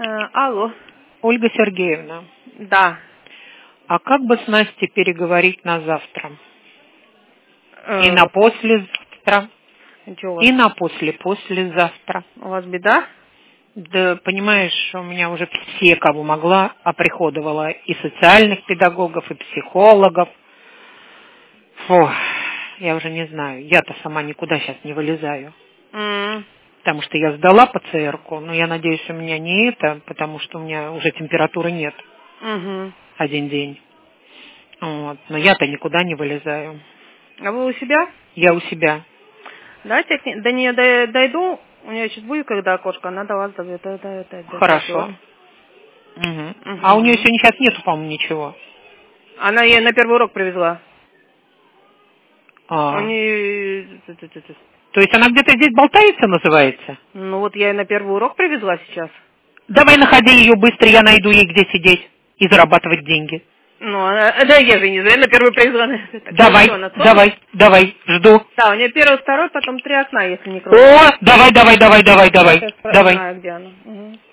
Алло. Ольга Сергеевна. Да. А как бы с Настей переговорить на завтра? И на послезавтра, и на послезавтра. У вас беда? Да, понимаешь, у меня уже все, кого могла, оприходовала. И социальных педагогов, и психологов. Фу, я уже не знаю. Я-то сама никуда сейчас не вылезаю. Потому что я сдала ПЦР-ку, но я надеюсь, у меня не это, потому что у меня уже температуры нет. Один день. Вот. Но я-то никуда не вылезаю. А вы у себя? Я у себя. Давайте до нее дойду. У нее сейчас будет, когда окошко, она до вас доведет. Хорошо. А у нее сегодня сейчас нету, по-моему, ничего. Она ей на первый урок привезла. Они... То есть она где-то здесь болтается, называется? Ну вот я ей на первый урок привезла сейчас. Давай находи ее быстро, я найду ей где сидеть и зарабатывать деньги. Ну, да, я же не знаю, на первый привезла. Давай, жду. Да, у нее первый, второй, потом 3 окна, если не кроме. О, давай. Давай. Знаю, где она.